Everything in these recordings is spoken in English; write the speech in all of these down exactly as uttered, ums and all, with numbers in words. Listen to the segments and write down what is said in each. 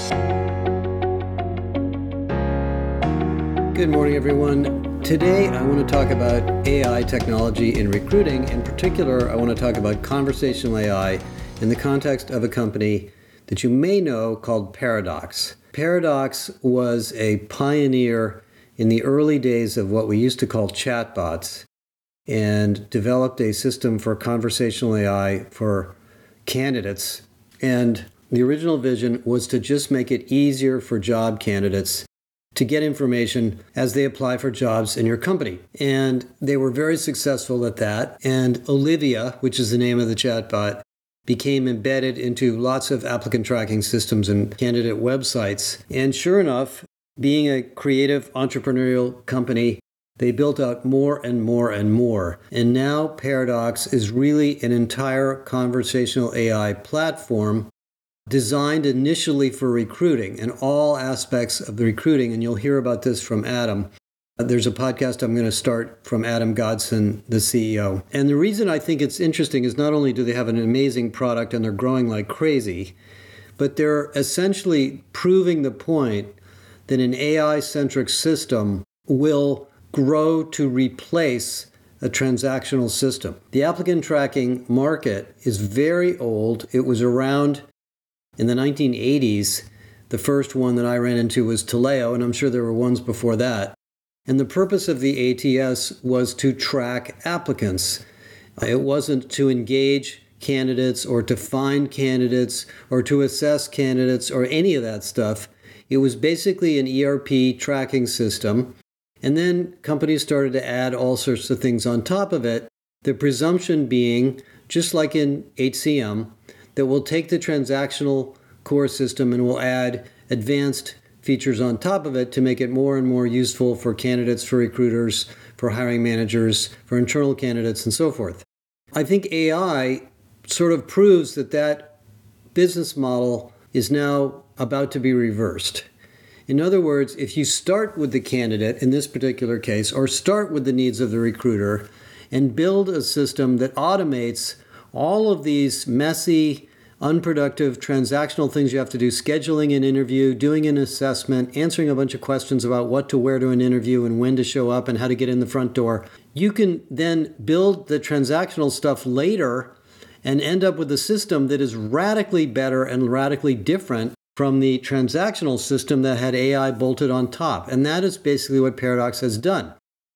Good morning, everyone. Today, I want to talk about A I technology in recruiting. In particular, I want to talk about conversational A I in the context of a company that you may know called Paradox. Paradox was a pioneer in the early days of what we used to call chatbots and developed a system for conversational A I for candidates. And the original vision was to just make it easier for job candidates to get information as they apply for jobs in your company. And they were very successful at that. And Olivia, which is the name of the chatbot, became embedded into lots of applicant tracking systems and candidate websites. And sure enough, being a creative entrepreneurial company, they built out more and more and more. And now Paradox is really an entire conversational A I platform designed initially for recruiting and all aspects of the recruiting. And you'll hear about this from Adam. There's a podcast I'm going to start from Adam Godson, the C E O. And the reason I think it's interesting is not only do they have an amazing product and they're growing like crazy, but they're essentially proving the point that an A I-centric system will grow to replace a transactional system. The applicant tracking market is very old. It was around in the nineteen eighties. The first one that I ran into was Taleo, and I'm sure there were ones before that. And the purpose of the A T S was to track applicants. It wasn't to engage candidates or to find candidates or to assess candidates or any of that stuff. It was basically an E R P tracking system. And then companies started to add all sorts of things on top of it. The presumption being, just like in H C M, that we'll take the transactional core system and we'll add advanced features on top of it to make it more and more useful for candidates, for recruiters, for hiring managers, for internal candidates, and so forth. I think A I sort of proves that that business model is now about to be reversed. In other words, if you start with the candidate in this particular case, or start with the needs of the recruiter, and build a system that automates all of these messy, unproductive, transactional things you have to do, scheduling an interview, doing an assessment, answering a bunch of questions about what to wear to an interview and when to show up and how to get in the front door. You can then build the transactional stuff later and end up with a system that is radically better and radically different from the transactional system that had A I bolted on top. And that is basically what Paradox has done.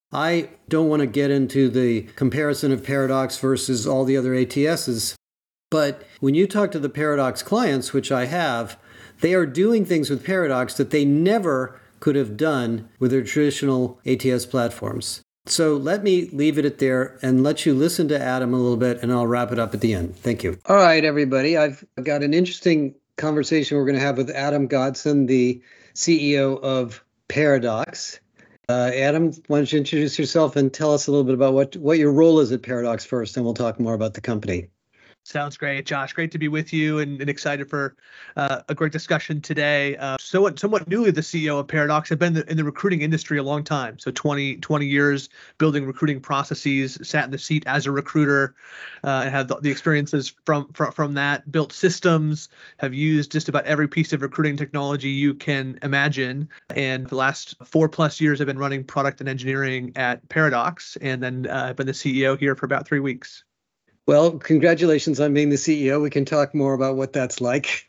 I don't want to get into the comparison of Paradox versus all the other A T Ss, but when you talk to the Paradox clients, which I have, they are doing things with Paradox that they never could have done with their traditional A T S platforms. So let me leave it at there and let you listen to Adam a little bit, and I'll wrap it up at the end. Thank you. All right, everybody. I've got an interesting conversation we're going to have with Adam Godson, the C E O of Paradox. Uh, Adam, why don't you introduce yourself and tell us a little bit about what, what your role is at Paradox first, and we'll talk more about the company. Sounds great, Josh. Great to be with you, and, and excited for uh, a great discussion today. Uh, somewhat, somewhat newly the C E O of Paradox. I've been in the recruiting industry a long time, so twenty, twenty years building recruiting processes, sat in the seat as a recruiter, uh, and had the, the experiences from, from, from that, built systems, have used just about every piece of recruiting technology you can imagine. And the last four plus years, I've been running product and engineering at Paradox, and then uh, I've been the C E O here for about three weeks. Well, congratulations on being the C E O. We can talk more about what that's like.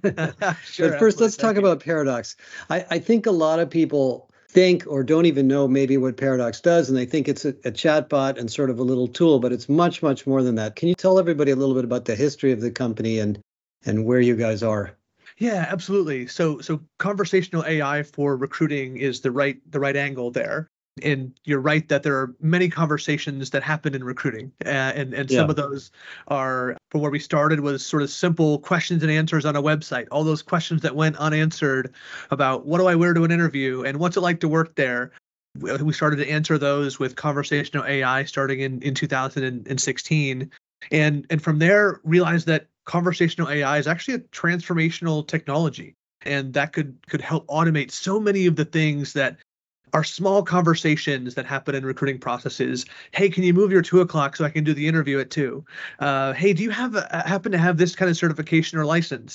Sure, but first, let's talk about Paradox. I, I think a lot of people think or don't even know maybe what Paradox does, and they think it's a, a chatbot and sort of a little tool, but it's much, much more than that. Can you tell everybody a little bit about the history of the company and, and where you guys are? Yeah, absolutely. So so conversational A I for recruiting is the right the right angle there. And you're right that there are many conversations that happen in recruiting. Uh, and and Yeah. some of those are, from where we started, was sort of simple questions and answers on a website. All those questions that went unanswered about what do I wear to an interview and what's it like to work there. We started to answer those with conversational A I starting in, in two thousand sixteen. And, and from there, realized that conversational A I is actually a transformational technology. And that could could help automate so many of the things that are small conversations that happen in recruiting processes. Hey, can you move your two o'clock so I can do the interview at two? Uh, hey, do you have a, happen to have this kind of certification or license?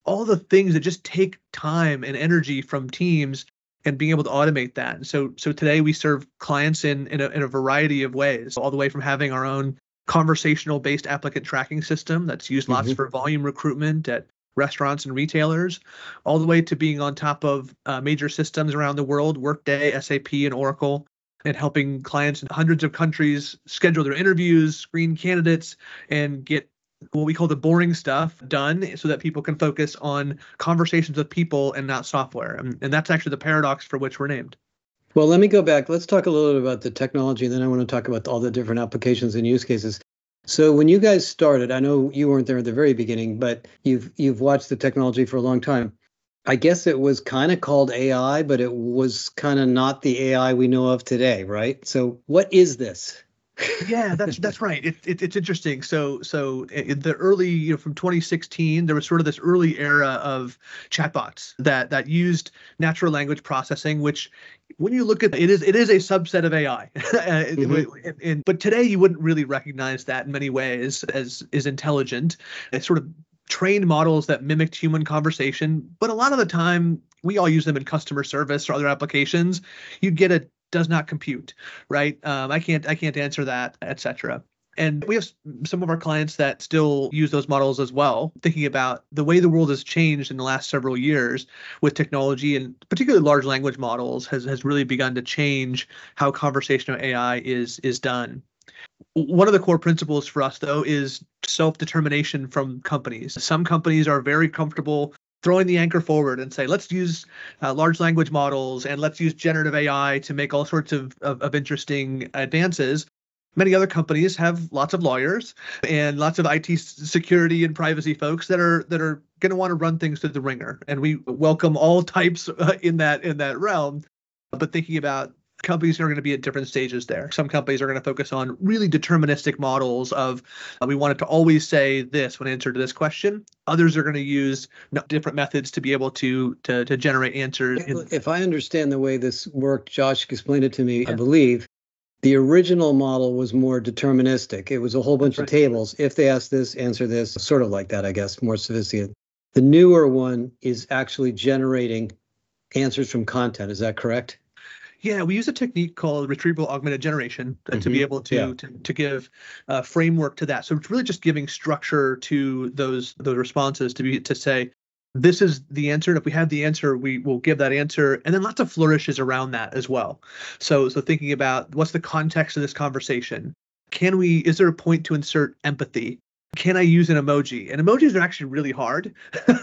all the things that just take time and energy from teams and being able to automate that. And so so today we serve clients in in a, in a variety of ways, all the way from having our own conversational based applicant tracking system that's used lots Mhm. for volume recruitment at restaurants and retailers, all the way to being on top of uh, major systems around the world, Workday, S A P, and Oracle, and helping clients in hundreds of countries schedule their interviews, screen candidates, and get what we call the boring stuff done so that people can focus on conversations with people and not software. And, and that's actually the paradox for which we're named. Well, let me go back. Let's talk a little bit about the technology, and then I want to talk about all the different applications and use cases. So when you guys started, I know you weren't there at the very beginning, but you've you've watched the technology for a long time. I guess it was kind of called A I, but it was kind of not the A I we know of today, right? So what is this? Yeah, that's that's right. It, it, it's interesting. So so in the early, you know, from twenty sixteen, there was sort of this early era of chatbots that that used natural language processing, which when you look at it is it is a subset of A I. Mm-hmm. and, and, but today you wouldn't really recognize that in many ways as is intelligent. It's sort of trained models that mimicked human conversation, but a lot of the time we all use them in customer service or other applications. You'd get a does not compute, right? Um, I can't I can't answer that, et cetera. And we have some of our clients that still use those models as well, thinking about the way the world has changed in the last several years with technology, and particularly large language models has, has really begun to change how conversational A I is is done. One of the core principles for us, though, is self-determination from companies. Some companies are very comfortable throwing the anchor forward and say, let's use uh, large language models and let's use generative A I to make all sorts of, of, of interesting advances. Many other companies have lots of lawyers and lots of I T security and privacy folks that are that are going to want to run things through the ringer. And we welcome all types uh, in that in that realm. But thinking about companies are going to be at different stages there. Some companies are going to focus on really deterministic models of uh, we want it to always say this when answered to this question. Others are going to use different methods to be able to to, to generate answers. If I understand the way this worked, Josh explained it to me, yeah. I believe the original model was more deterministic. It was a whole bunch right. of tables. If they ask this, answer this, sort of like that, I guess, more sophisticated. The newer one is actually generating answers from content. Is that correct? Yeah, we use a technique called retrieval augmented generation mm-hmm. to be able to, yeah. to to give a framework to that. So it's really just giving structure to those those responses to be to say, this is the answer. And if we have the answer, we will give that answer. And then lots of flourishes around that as well. So so thinking about what's the context of this conversation? Can we, is there a point to insert empathy? Can I use an emoji? And emojis are actually really hard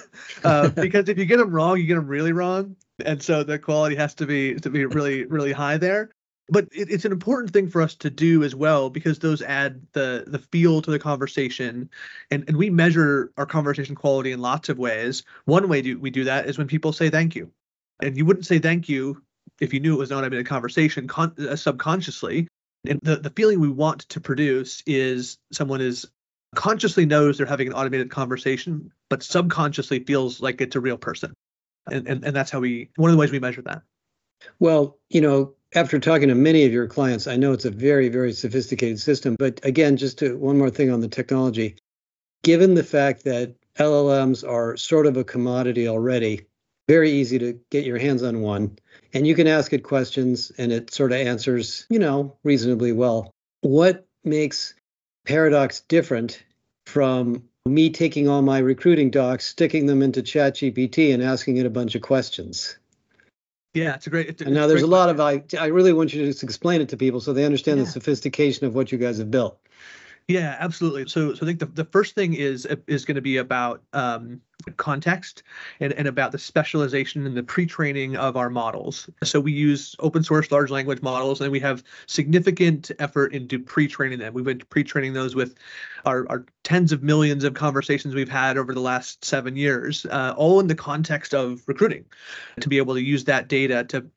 uh, because if you get them wrong, you get them really wrong. And so the quality has to be to be really, really high there. But it, it's an important thing for us to do as well, because those add the the feel to the conversation. And, and we measure our conversation quality in lots of ways. One way do, we do that is when people say thank you. And you wouldn't say thank you if you knew it was not a conversation con- uh, subconsciously. And the, the feeling we want to produce is someone is consciously knows they're having an automated conversation, but subconsciously feels like it's a real person. And, and and that's how we, one of the ways we measure that. Well, you know, after talking to many of your clients, I know it's a very, very sophisticated system. But again, just to, one more thing on the technology, given the fact that L L Ms are sort of a commodity already, very easy to get your hands on one. And you can ask it questions and it sort of answers, you know, reasonably well. What makes Paradox different from me taking all my recruiting docs, sticking them into ChatGPT and asking it a bunch of questions? Yeah, it's a great. It's, and now it's there's a, a lot of, I, I really want you to just explain it to people so they understand yeah. the sophistication of what you guys have built. Yeah, absolutely. So, so I think the, the first thing is is going to be about um, context and, and about the specialization and the pre-training of our models. So we use open source large language models, and we have significant effort into pre-training them. We've been pre-training those with our, our tens of millions of conversations we've had over the last seven years, uh, all in the context of recruiting, to be able to use that data to to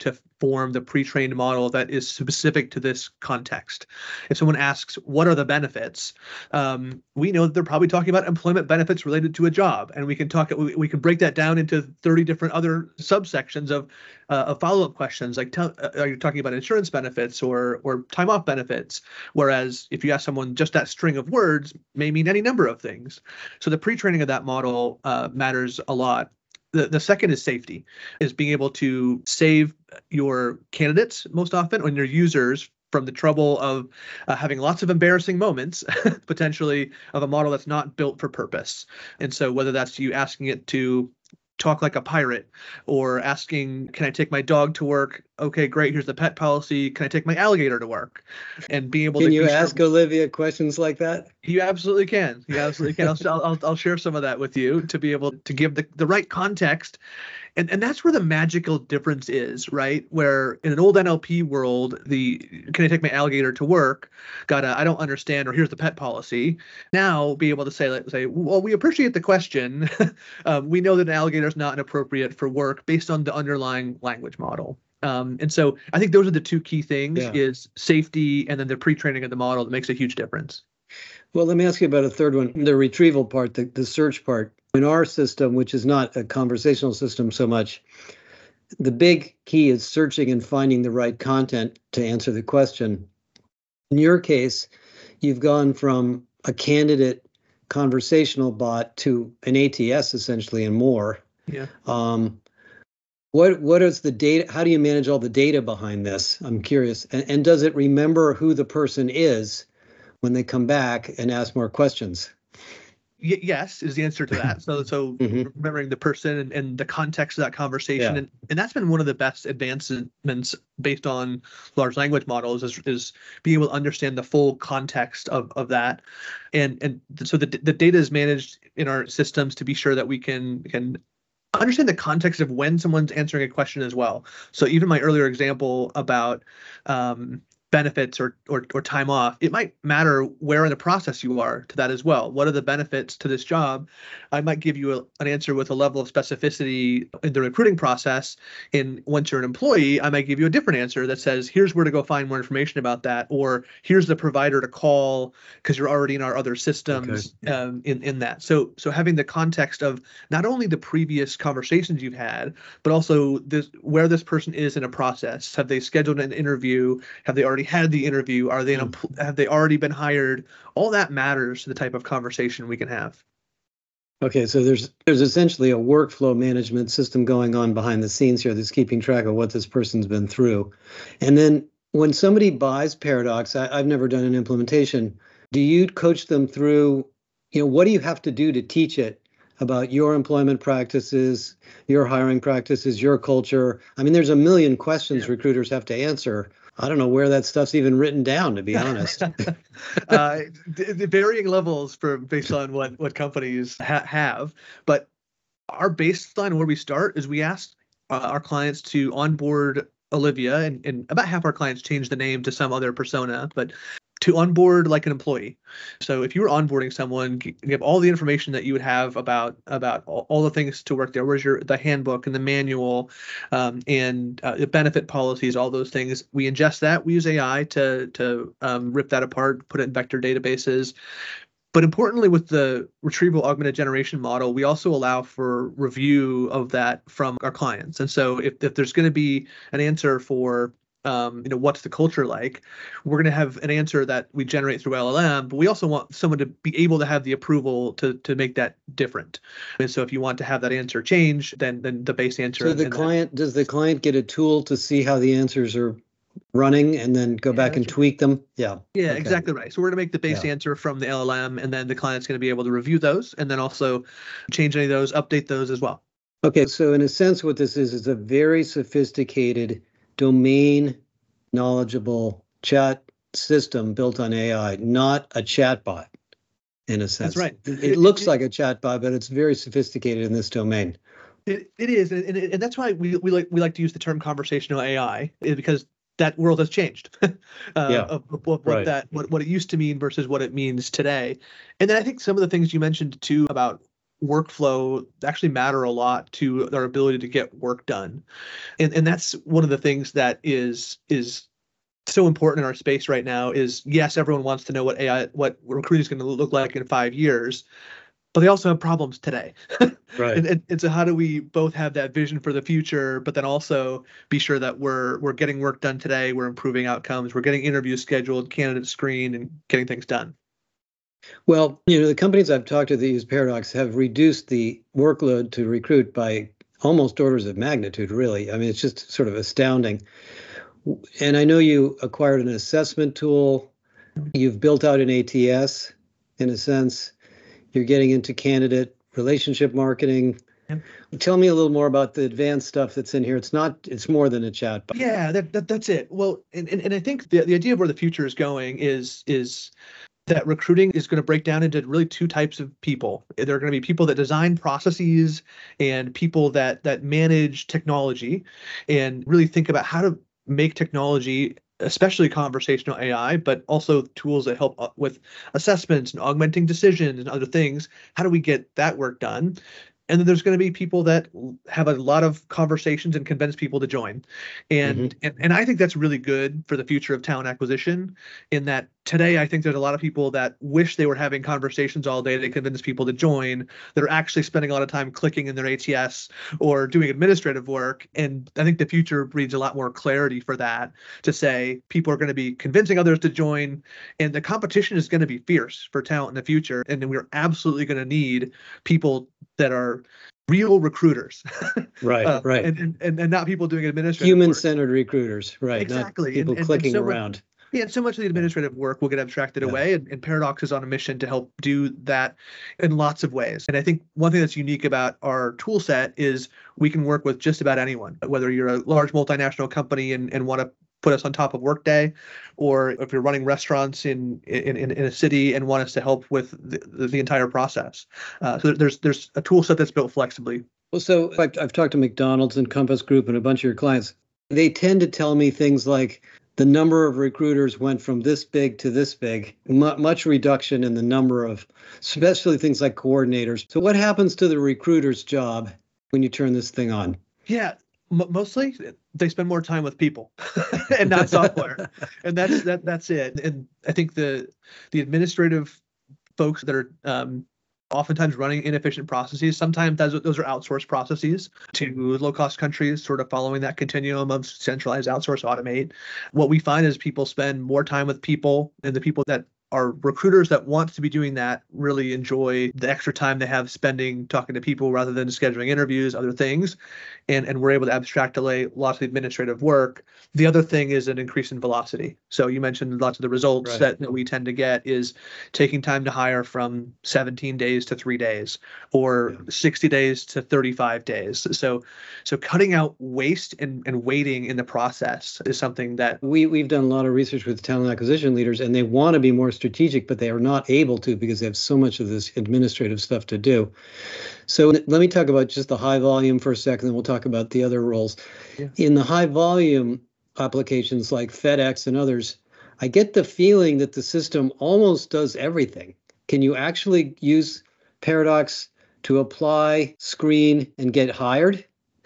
form the pre-trained model that is specific to this context. If someone asks, what are the benefits? Um, we know that they're probably talking about employment benefits related to a job. And we can talk, we, we can break that down into thirty different other subsections of, uh, of follow-up questions. Like, tell, uh, are you talking about insurance benefits or, or time off benefits? Whereas if you ask someone just that string of words may mean any number of things. So the pre-training of that model uh, matters a lot. The, the second is safety, is being able to save your candidates most often, and your users, from the trouble of uh, having lots of embarrassing moments, potentially, of a model that's not built for purpose. And so whether that's you asking it to talk like a pirate, or asking, can I take my dog to work? Okay, great. Here's the pet policy. Can I take my alligator to work? And being able can to you ask sure, Olivia questions like that? You absolutely can. You absolutely can. I'll, I'll I'll share some of that with you to be able to give the, the right context. And and that's where the magical difference is, right? Where in an old N L P world, the can I take my alligator to work? Got a I don't understand, or here's the pet policy. Now be able to say, like, say, well, we appreciate the question. um, we know that an alligator is not inappropriate for work based on the underlying language model. Um, and so I think those are the two key things: yeah. is safety, and then the pre-training of the model that makes a huge difference. Well, let me ask you about a third one, the retrieval part, the, the search part. In our system, which is not a conversational system so much, the big key is searching and finding the right content to answer the question. In your case, you've gone from a candidate conversational bot to an A T S essentially and more. Yeah. Um, what what is the data? How do you manage all the data behind this? I'm curious. And, and does it remember who the person is when they come back and ask more questions? Y- yes, is the answer to that. So, so mm-hmm. remembering the person and, and the context of that conversation, yeah. and, and that's been one of the best advancements based on large language models is, is being able to understand the full context of, of that, and and so the the data is managed in our systems to be sure that we can can understand the context of when someone's answering a question as well. So even my earlier example about um, benefits or, or or time off, it might matter where in the process you are to that as well. What are the benefits to this job? I might give you a, an answer with a level of specificity in the recruiting process. And once you're an employee, I might give you a different answer that says, here's where to go find more information about that, or here's the provider to call because you're already in our other systems. Okay. um, in, in that. So so having the context of not only the previous conversations you've had, but also this where this person is in a process. Have they scheduled an interview? Have they already had the interview? Are they in a, have they already been hired? All that matters to the type of conversation we can have. Okay, so there's there's essentially a workflow management system going on behind the scenes here that's keeping track of what this person's been through. And then when somebody buys Paradox, I, I've never done an implementation. Do you coach them through, you know, what do you have to do to teach it about your employment practices, your hiring practices, your culture? I mean, there's a million questions yeah. recruiters have to answer. I don't know where that stuff's even written down, to be honest. uh, the, the varying levels for based on what what companies ha- have, but our baseline where we start is we ask uh, our clients to onboard Olivia, and, and about half our clients change the name to some other persona, but to onboard like an employee. So if you were onboarding someone, give all the information that you would have about about all, all the things to work there. Where's your the handbook and the manual, um, and uh, the benefit policies, all those things. We ingest that. We use A I to to um, rip that apart, put it in vector databases. But importantly, with the retrieval augmented generation model, we also allow for review of that from our clients. And so if if there's going to be an answer for Um, you know, what's the culture like? We're going to have an answer that we generate through L L M, but we also want someone to be able to have the approval to to make that different. And so if you want to have that answer change, then then the base answer. So the client, does the client get a tool to see how the answers are running and then go yeah, back and tweak them? Yeah. Yeah, okay. Exactly right. So we're going to make the base yeah. answer from the L L M, and then the client's going to be able to review those and then also change any of those, update those as well. Okay. So in a sense, what this is, is a very sophisticated domain knowledgeable chat system built on A I, not a chatbot in a sense. That's right. It, it looks like a chatbot, but it's very sophisticated in this domain. It, it is, and, and that's why we, we like we like to use the term conversational A I, because that world has changed. uh, yeah. Of, of what, what right. that what, what it used to mean versus what it means today. And then I think some of the things you mentioned too about workflow actually matter a lot to their ability to get work done. And and that's one of the things that is is so important in our space right now is, yes, everyone wants to know what A I, what recruiting is going to look like in five years, but they also have problems today. Right. and, and, and so how do we both have that vision for the future, but then also be sure that we're we're getting work done today, we're improving outcomes, we're getting interviews scheduled, candidates screened, and getting things done. Well, you know, the companies I've talked to that use Paradox have reduced the workload to recruit by almost orders of magnitude, really. I mean, it's just sort of astounding. And I know you acquired an assessment tool. You've built out an A T S, in a sense. You're getting into candidate relationship marketing. Yep. Tell me a little more about the advanced stuff that's in here. It's not, it's more than a chatbot. Yeah, that, that that's it. Well, and, and, and I think the, the idea of where the future is going is is that recruiting is going to break down into really two types of people. There are going to be people that design processes and people that that manage technology and really think about how to make technology, especially conversational A I, but also tools that help with assessments and augmenting decisions and other things. How do we get that work done? And then there's going to be people that have a lot of conversations and convince people to join. And, mm-hmm. and and I think that's really good for the future of talent acquisition, in that today I think there's a lot of people that wish they were having conversations all day to convince people to join, that are actually spending a lot of time clicking in their A T S or doing administrative work. And I think the future breeds a lot more clarity for that, to say people are going to be convincing others to join, and the competition is going to be fierce for talent in the future. And then we're absolutely going to need people that are real recruiters. Right, uh, right. And, and and not people doing administrative Human-centered recruiters, right. Exactly. Not people and, clicking and so around. Much, yeah, and so much of the administrative work will get abstracted yeah. away, and, and Paradox is on a mission to help do that in lots of ways. And I think one thing that's unique about our tool set is we can work with just about anyone, whether you're a large multinational company and, and want to put us on top of Workday, or if you're running restaurants in in, in a city and want us to help with the, the entire process. Uh, so there's there's a tool set that's built flexibly. Well, so I've, I've talked to McDonald's and Compass Group and a bunch of your clients. They tend to tell me things like the number of recruiters went from this big to this big, M- much reduction in the number of, especially things like coordinators. So what happens to the recruiter's job when you turn this thing on? Yeah. Mostly, they spend more time with people and not software, and that's that. That's it. And I think the the administrative folks that are um, oftentimes running inefficient processes, sometimes those, those are outsourced processes to low cost countries, sort of following that continuum of centralize, outsource, automate. What we find is people spend more time with people, and the people that are recruiters that want to be doing that really enjoy the extra time they have spending talking to people rather than scheduling interviews, other things. And, and we're able to abstract away lots of the administrative work. The other thing is an increase in velocity. So you mentioned lots of the results right. that, that we tend to get is taking time to hire from seventeen days to three days or yeah. sixty days to thirty-five days. So so cutting out waste and, and waiting in the process is something that we, we've done a lot of research with talent acquisition leaders, and they want to be more strategic, but they are not able to because they have so much of this administrative stuff to do. So let me talk about just the high volume for a second, then we'll talk about the other roles. Yeah. In the high volume applications like FedEx and others, I get the feeling that the system almost does everything. Can you actually use Paradox to apply, screen, and get hired?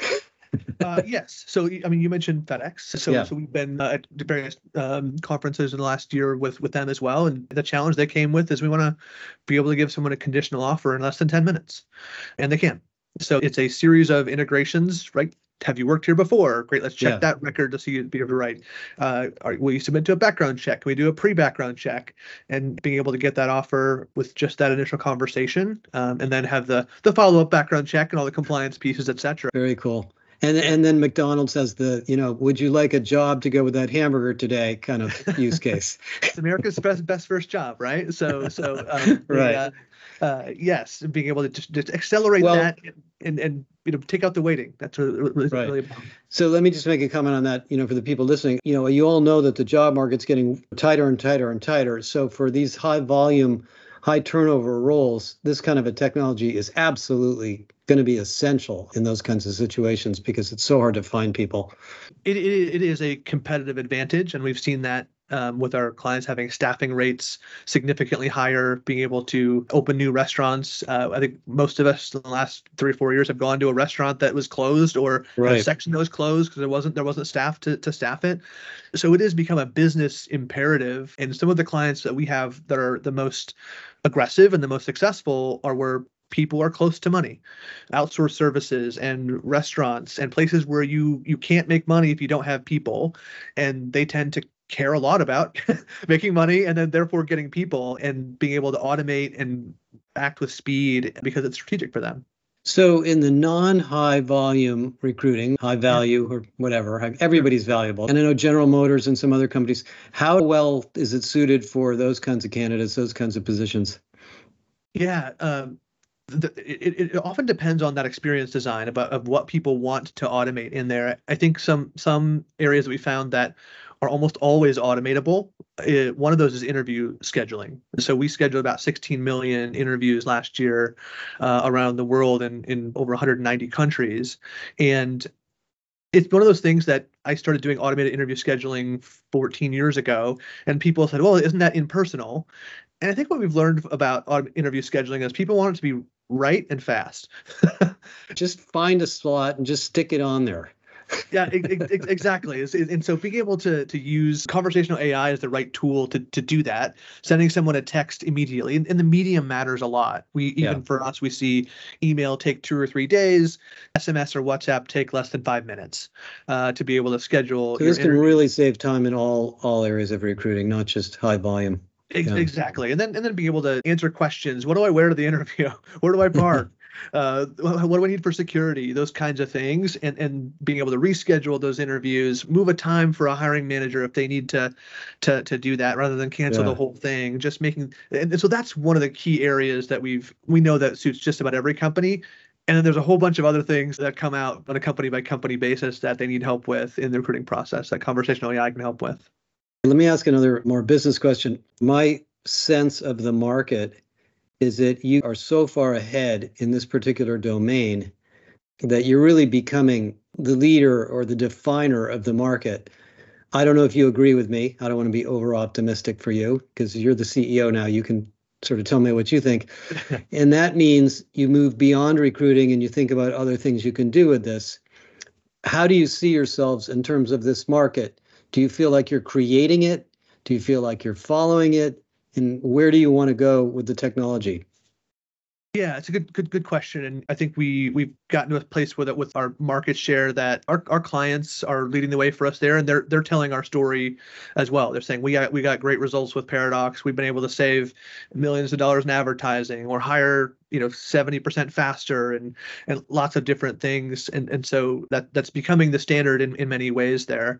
uh, yes. So, I mean, you mentioned FedEx. So, yeah. so we've been uh, at various um, conferences in the last year with, with them as well. And the challenge they came with is we want to be able to give someone a conditional offer in less than ten minutes. And they can. So it's a series of integrations, right? Have you worked here before? Great. Let's check yeah. that record to see you be right. Uh, are, will you submit to a background check? Can we do a pre-background check? And being able to get that offer with just that initial conversation, um, and then have the the follow-up background check and all the compliance pieces, et cetera. Very cool. And and then McDonald's has the, you know, would you like a job to go with that hamburger today kind of use case. It's America's best best first job, right? So so um, right. The, uh, uh, yes, being able to just, just accelerate well, that and and you know take out the waiting. That's really, really, right. really important. So let me just make a comment on that. You know, for the people listening, you know, you all know that the job market's getting tighter and tighter and tighter. So for these high volume, high turnover roles, this kind of a technology is absolutely going to be essential in those kinds of situations because it's so hard to find people. It, it it is a competitive advantage, and we've seen that um, with our clients having staffing rates significantly higher, being able to open new restaurants. Uh, I think most of us in the last three or four years have gone to a restaurant that was closed or Right. a section that was closed because there wasn't there wasn't staff to, to staff it. So it has become a business imperative. And some of the clients that we have that are the most aggressive and the most successful are where people are close to money, outsourced services and restaurants and places where you you can't make money if you don't have people, and they tend to care a lot about making money and then therefore getting people and being able to automate and act with speed because it's strategic for them. So in the non-high volume recruiting, high value or whatever, everybody's valuable. And I know General Motors and some other companies, how well is it suited for those kinds of candidates, those kinds of positions? Yeah, um, the, it, it often depends on that experience design about of what people want to automate in there. I think some some areas that we found that are almost always automatable. It, one of those is interview scheduling. So we scheduled about sixteen million interviews last year uh, around the world in, in over one hundred ninety countries. And it's one of those things that I started doing automated interview scheduling fourteen years ago, and people said, well, isn't that impersonal? And I think what we've learned about interview scheduling is people want it to be right and fast. Just find a slot and just stick it on there. Yeah, exactly. And so being able to to use conversational A I as the right tool to to do that, sending someone a text immediately, and, and the medium matters a lot. We even yeah. for us, we see email take two or three days, S M S or WhatsApp take less than five minutes uh, to be able to schedule. So this can really save time in all all areas of recruiting, not just high volume. Yeah. Exactly, and then and then being able to answer questions. What do I wear to the interview? Where do I park? Uh, what do I need for security? Those kinds of things, and and being able to reschedule those interviews, move a time for a hiring manager if they need to to to do that, rather than cancel yeah. the whole thing. Just making, and so that's one of the key areas that we've we know that suits just about every company. And then there's a whole bunch of other things that come out on a company by company basis that they need help with in the recruiting process that conversational A I can help with. Let me ask another more business question. My sense of the market is that you are so far ahead in this particular domain that you're really becoming the leader or the definer of the market. I don't know if you agree with me. I don't want to be over optimistic for you because you're the C E O now. You can sort of tell me what you think. And that means you move beyond recruiting and you think about other things you can do with this. How do you see yourselves in terms of this market? Do you feel like you're creating it? Do you feel like you're following it? And where do you want to go with the technology? Yeah, it's a good, good, good question, and I think we we've gotten to a place with it with our market share that our, our clients are leading the way for us there, and they're they're telling our story as well. They're saying we got we got great results with Paradox. We've been able to save millions of dollars in advertising, or hire you know seventy percent faster, and and lots of different things, and and so that that's becoming the standard in in many ways there.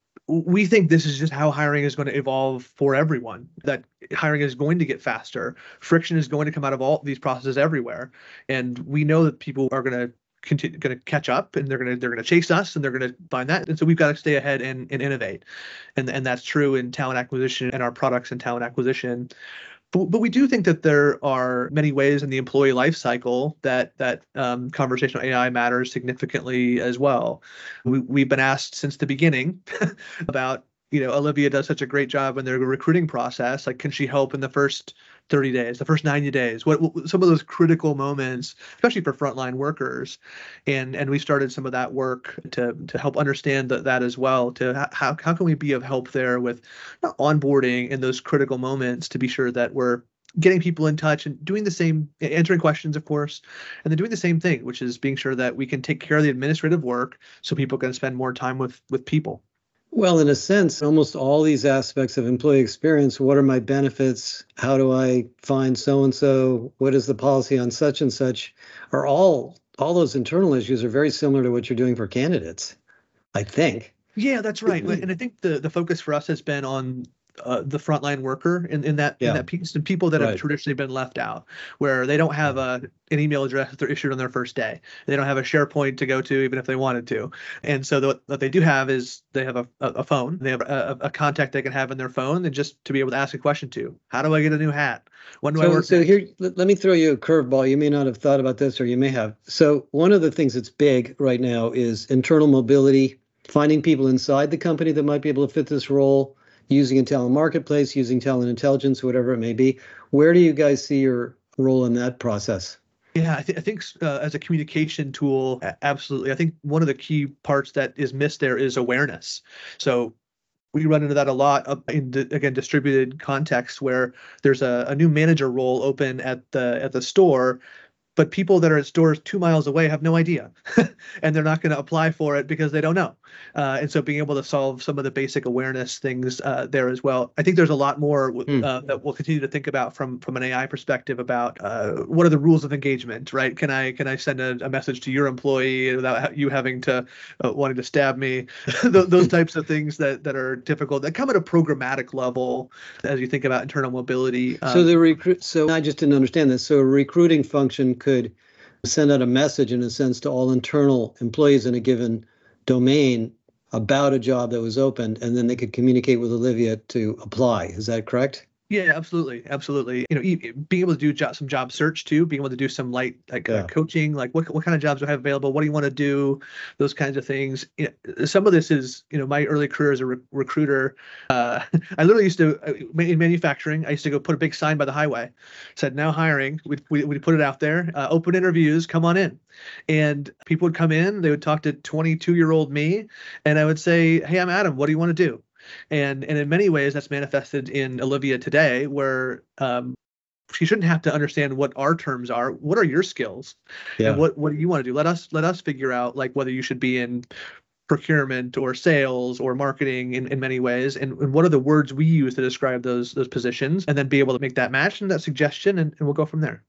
We think this is just how hiring is going to evolve for everyone, that hiring is going to get faster. Friction is going to come out of all these processes everywhere. And we know that people are going to continue, going to catch up, and they're going to they're going to chase us, and they're going to find that. And so we've got to stay ahead and, and innovate. And, and that's true in talent acquisition and our products and talent acquisition. But, but we do think that there are many ways in the employee life cycle that that um, conversational A I matters significantly as well. We, we've been asked since the beginning about, you know, Olivia does such a great job in their recruiting process. Like, can she help in the first thirty days, the first ninety days? What, what some of those critical moments, especially for frontline workers, and and we started some of that work to to help understand that that as well. To how how can we be of help there with onboarding in those critical moments to be sure that we're getting people in touch and doing the same, answering questions, of course, and then doing the same thing, which is being sure that we can take care of the administrative work so people can spend more time with with people. Well, in a sense, almost all these aspects of employee experience, what are my benefits? How do I find so-and-so? What is the policy on such and such? Are all, all those internal issues are very similar to what you're doing for candidates, I think. Yeah, that's right. And I think the, the focus for us has been on Uh, the frontline worker in, in that yeah. in that piece, and people that right. have traditionally been left out, where they don't have a an email address that they're issued on their first day. They don't have a SharePoint to go to, even if they wanted to. And so the, what they do have is they have a, a, a phone. They have a, a contact they can have in their phone, and just to be able to ask a question to. How do I get a new hat? When do so, I work? So next? here, let me throw you a curveball. You may not have thought about this, or you may have. So one of the things that's big right now is internal mobility, finding people inside the company that might be able to fit this role, using a talent marketplace, using talent intelligence, whatever it may be. Where do you guys see your role in that process? Yeah, I, th- I think uh, as a communication tool, a- absolutely. I think one of the key parts that is missed there is awareness. So we run into that a lot up in di- again distributed context where there's a, a new manager role open at the at the store, but people that are at stores two miles away have no idea, and they're not going to apply for it because they don't know. Uh, and so being able to solve some of the basic awareness things uh, there as well. I think there's a lot more Hmm. uh, that we'll continue to think about from from an A I perspective about uh, what are the rules of engagement, right? Can I can I send a, a message to your employee without ha- you having to uh, wanting to stab me? Th- Those types of things that that are difficult that come at a programmatic level as you think about internal mobility. So Um, the recruit, so I just didn't understand this. So a recruiting function could send out a message in a sense to all internal employees in a given domain about a job that was opened, and then they could communicate with Olivia to apply. Is that correct? Yeah, absolutely, absolutely. You know, e- being able to do job, some job search too, being able to do some light like uh, Yeah. coaching, like what what kind of jobs do I have available? What do you want to do? Those kinds of things. You know, some of this is, you know, my early career as a re- recruiter. Uh, I literally used to uh, ma- in manufacturing. I used to go put a big sign by the highway, said now hiring. We we we put it out there. Uh, open interviews, come on in, and people would come in. They would talk to twenty-two year old me, and I would say, hey, I'm Adam. What do you want to do? And and in many ways, that's manifested in Olivia today, where um, she shouldn't have to understand what our terms are. What are your skills, and Yeah. what what do you want to do? Let us let us figure out like whether you should be in procurement or sales or marketing in, in many ways, and, and what are the words we use to describe those those positions, and then be able to make that match and that suggestion, and, and we'll go from there.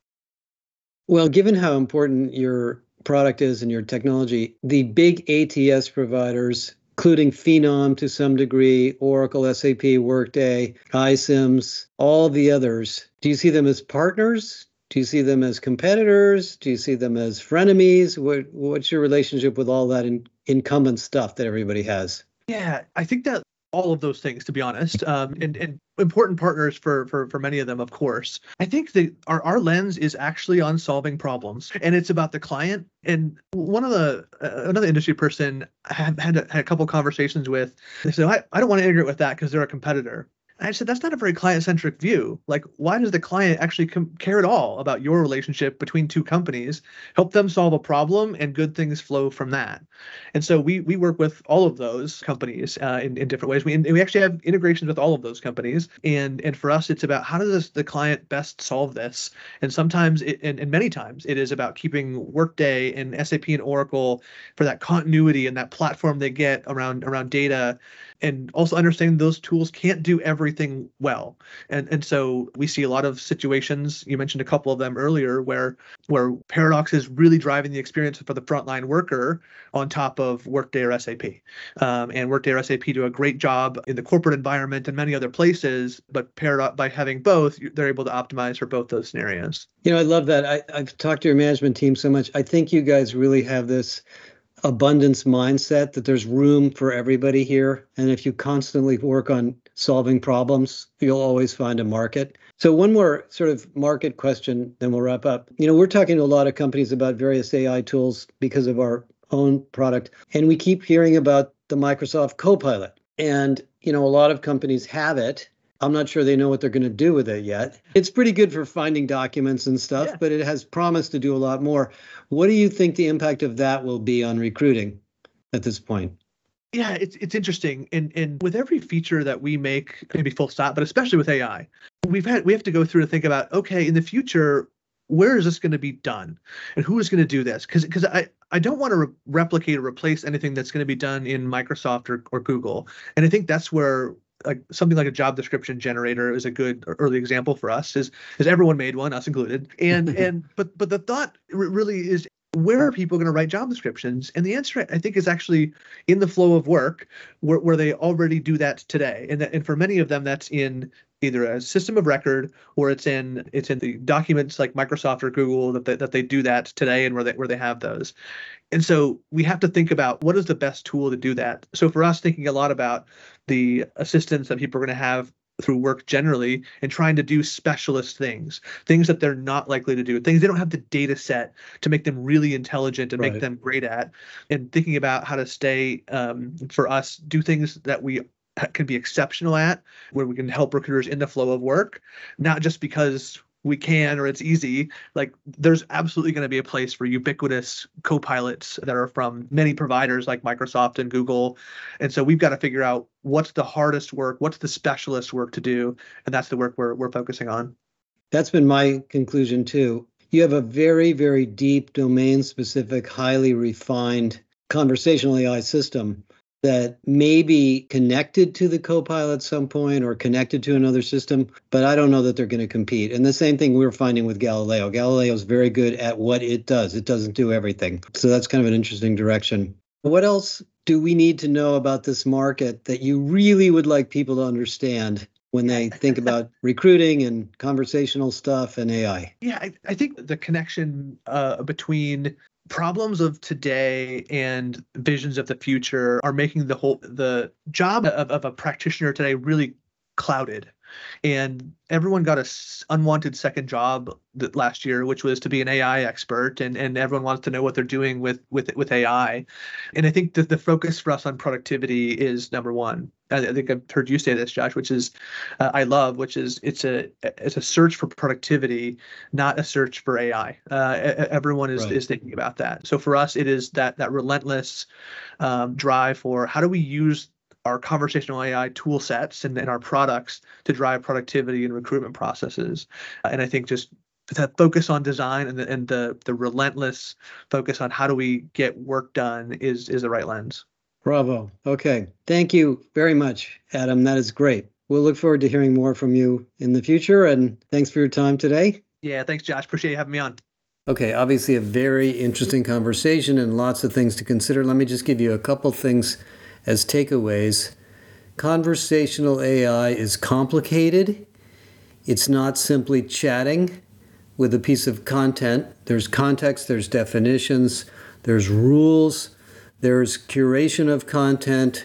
Well, given how important your product is and your technology, the big A T S providers, including Phenom to some degree, Oracle, S A P, Workday, iCIMS, all the others, do you see them as partners? Do you see them as competitors? Do you see them as frenemies? What, what's your relationship with all that in, incumbent stuff that everybody has? Yeah, I think that all of those things, to be honest, um, and and important partners for for for many of them, of course. I think that our our lens is actually on solving problems, and it's about the client. And one of the uh, another industry person I had had a, had a couple conversations with. They said, I, I don't want to integrate with that because they're a competitor. And I said, that's not a very client-centric view. Like, why does the client actually com- care at all about your relationship between two companies? Help them solve a problem, and good things flow from that. And so we we work with all of those companies uh, in, in different ways. We and we actually have integrations with all of those companies. And and for us, it's about how does the client best solve this? And sometimes, it, and, and many times, it is about keeping Workday and S A P and Oracle for that continuity and that platform they get around around data, and also understanding those tools can't do everything well. And and so we see a lot of situations. You mentioned a couple of them earlier, where where Paradox is really driving the experience for the frontline worker on top of Workday or S A P. Um, and Workday or S A P do a great job in the corporate environment and many other places, but Paradox, by having both, they're able to optimize for both those scenarios. You know, I love that. I, I've talked to your management team so much. I think you guys really have this abundance mindset that there's room for everybody here. And if you constantly work on solving problems, you'll always find a market. So one more sort of market question, then we'll wrap up. You know, we're talking to a lot of companies about various A I tools because of our own product. And we keep hearing about the Microsoft Copilot. And, you know, a lot of companies have it. I'm not sure they know what they're going to do with it yet. It's pretty good for finding documents and stuff, Yeah. but it has promised to do a lot more. What do you think the impact of that will be on recruiting at this point? Yeah, it's it's interesting. And and with every feature that we make, maybe full stop, but especially with A I, we've had we have to go through and think about, okay, in the future, where is this going to be done, and who is going to do this? Because because I I don't want to re- replicate or replace anything that's going to be done in Microsoft or, or Google. And I think that's where like something like a job description generator is a good early example for us. Is is everyone made one, us included. And and but but the thought really is, where are people going to write job descriptions? And the answer, I think, is actually in the flow of work, where, where they already do that today. And that, and for many of them, that's in either a system of record, or it's in it's in the documents like Microsoft or Google that they, that they do that today, and where they where they have those. And so we have to think about what is the best tool to do that. So for us, thinking a lot about the assistance that people are going to have through work generally, and trying to do specialist things, things that they're not likely to do, things they don't have the data set to make them really intelligent and Right. make them great at, and thinking about how to stay, um, for us, do things that we can be exceptional at, where we can help recruiters in the flow of work, not just because we can or it's easy. Like there's absolutely going to be a place for ubiquitous co-pilots that are from many providers like Microsoft and Google. And so we've got to figure out what's the hardest work, what's the specialist work to do. And that's the work we're we're focusing on. That's been my conclusion too. You have a very, very deep, domain-specific, highly refined conversational A I system that may be connected to the Copilot at some point or connected to another system, but I don't know that they're going to compete. And the same thing we're finding with Galileo. Galileo is very good at what it does. It doesn't do everything. So that's kind of an interesting direction. What else do we need to know about this market that you really would like people to understand when they think about recruiting and conversational stuff and A I? Yeah, I, I think the connection uh, between problems of today and visions of the future are making the whole the job of, of a practitioner today really clouded. And everyone got a s- unwanted second job th- last year, which was to be an A I expert, and, and everyone wants to know what they're doing with with with A I. And I think that the focus for us on productivity is number one. I, I think I've heard you say this, Josh, which is uh, I love, which is it's a it's a search for productivity, not a search for A I. Uh, everyone is Right. is thinking about that. So for us, it is that that relentless um, drive for how do we use our conversational A I tool sets and, and our products to drive productivity and recruitment processes. And I think just that focus on design and the, and the the relentless focus on how do we get work done is is the right lens. Bravo. Okay. Thank you very much, Adam. That is great. We'll look forward to hearing more from you in the future. And thanks for your time today. Yeah, thanks, Josh. Appreciate you having me on. Okay, obviously a very interesting conversation and lots of things to consider. Let me just give you a couple things as takeaways. Conversational A I is complicated. It's not simply chatting with a piece of content. There's context, there's definitions, there's rules, there's curation of content,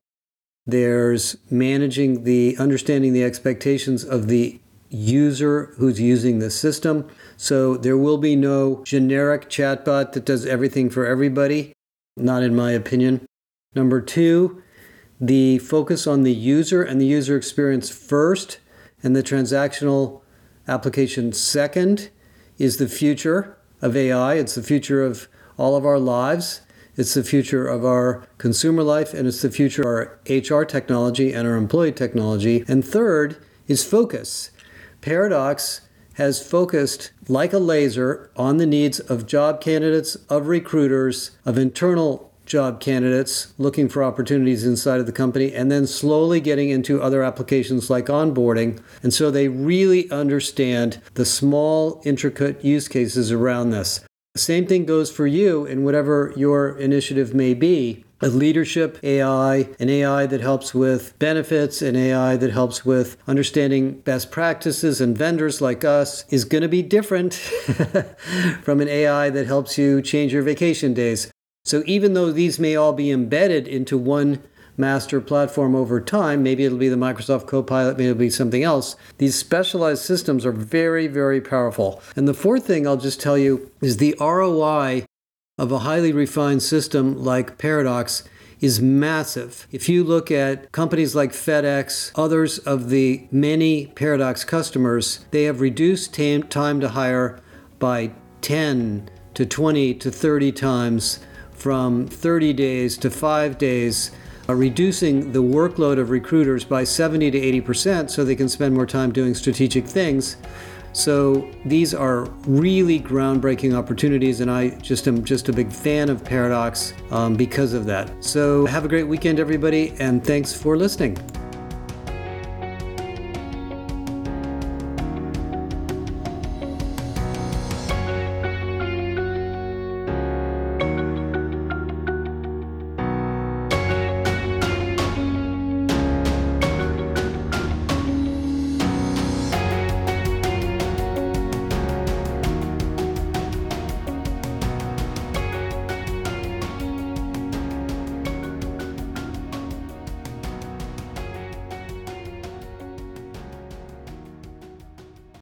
there's managing the, understanding the expectations of the user who's using the system. So there will be no generic chatbot that does everything for everybody, not in my opinion. Number two, the focus on the user and the user experience first, and the transactional application second, is the future of A I. It's the future of all of our lives. It's the future of our consumer life, and it's the future of our H R technology and our employee technology. And third is focus. Paradox has focused like a laser on the needs of job candidates, of recruiters, of internal job candidates looking for opportunities inside of the company, and then slowly getting into other applications like onboarding. And so they really understand the small, intricate use cases around this. The same thing goes for you in whatever your initiative may be. A leadership A I, an A I that helps with benefits, an A I that helps with understanding best practices, and vendors like us is going to be different from an A I that helps you change your vacation days. So even though these may all be embedded into one master platform over time, maybe it'll be the Microsoft Copilot, maybe it'll be something else, these specialized systems are very, very powerful. And the fourth thing I'll just tell you is the R O I of a highly refined system like Paradox is massive. If you look at companies like FedEx, others of the many Paradox customers, they have reduced tam- time to hire by ten to twenty to thirty times, from thirty days to five days, uh, reducing the workload of recruiters by seventy to eighty percent so they can spend more time doing strategic things. So these are really groundbreaking opportunities, and I just am just a big fan of Paradox um, because of that. So have a great weekend, everybody, and thanks for listening.